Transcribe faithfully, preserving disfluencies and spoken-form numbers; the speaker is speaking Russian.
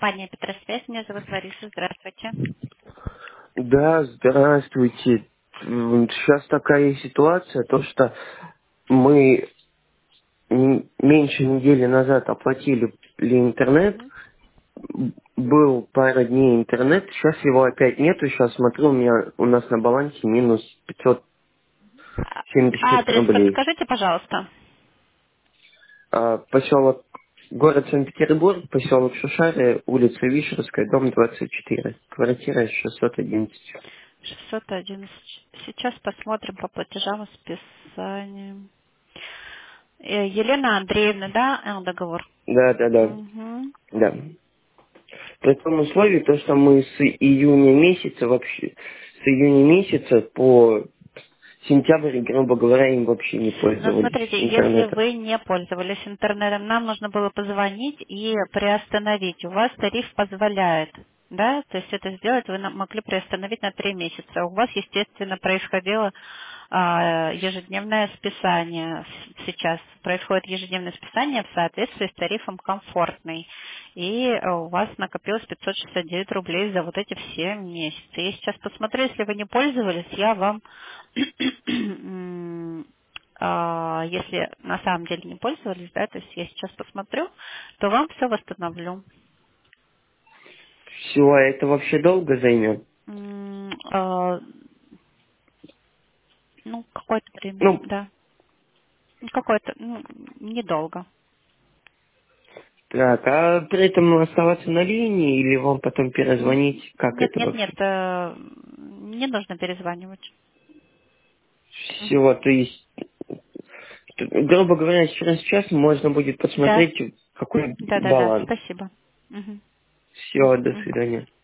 Компания Петросвязь, меня зовут Лариса, здравствуйте. Да, здравствуйте. М, Сейчас такая ситуация, то что мы м, меньше недели назад оплатили ли интернет, Мгм. М, был пара дней интернет, сейчас его опять нету, сейчас смотрю, у меня у нас на балансе минус пятьсот А семьдесят а шесть адрес рублей. подскажите, пожалуйста. А, поселок, город Санкт-Петербург, поселок Шушары, улица Вишерская, дом двадцать четыре, квартира шестьсот одиннадцать. шестьсот одиннадцать. Сейчас посмотрим по платежам и списаниям. Э, Елена Андреевна, да, э, договор? Да, да, да, Угу. да. При том условии, то, что мы с июня месяца вообще, с июня месяца по сентябрь, грубо говоря, им вообще не Но пользовались смотрите, если интернетом. вы не пользовались интернетом, нам нужно было позвонить и приостановить. У вас тариф позволяет, да, то есть это сделать вы нам могли приостановить на три месяца. У вас, естественно, происходило а, ежедневное списание. С- Сейчас происходит ежедневное списание в соответствии с тарифом комфортный. И э, у вас накопилось пятьсот шестьдесят девять рублей за вот эти все месяцы. Я сейчас посмотрю, если вы не пользовались, я вам м, а, если на самом деле не пользовались, да, то есть я сейчас посмотрю, то вам все восстановлю. Все, а это вообще долго займет? М, а, ну, какое-то время, Ну, да. Ну, Какое-то, ну, недолго. так, а при этом оставаться на линии или вам потом М, перезвонить? Как Нет, это нет, нет, вообще? э, не нужно перезванивать. Мгм. Всего, то есть, т- грубо говоря, через час можно будет Да, посмотреть, какой да, да, да, баланс. спасибо. Мгм. М, Все, до мгм. свидания.